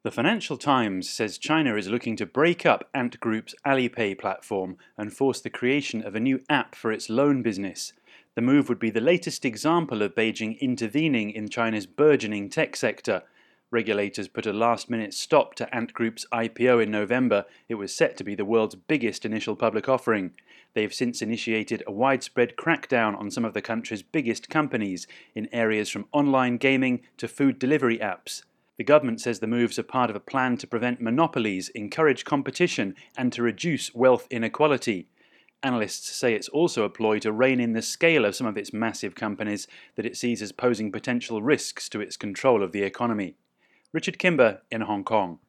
The Financial Times says China is looking to break up Ant Group's Alipay platform and force the creation of a new app for its loan business. The move would be the latest example of Beijing intervening in China's burgeoning tech sector. Regulators put a last-minute stop to Ant Group's IPO in November. It was set to be the world's biggest initial public offering. They've since initiated a widespread crackdown on some of the country's biggest companies in areas from online gaming to food delivery apps. The government says the moves are part of a plan to prevent monopolies, encourage competition, and to reduce wealth inequality. Analysts say it's also a ploy to rein in the scale of some of its massive companies that it sees as posing potential risks to its control of the economy. Richard Kimber in Hong Kong.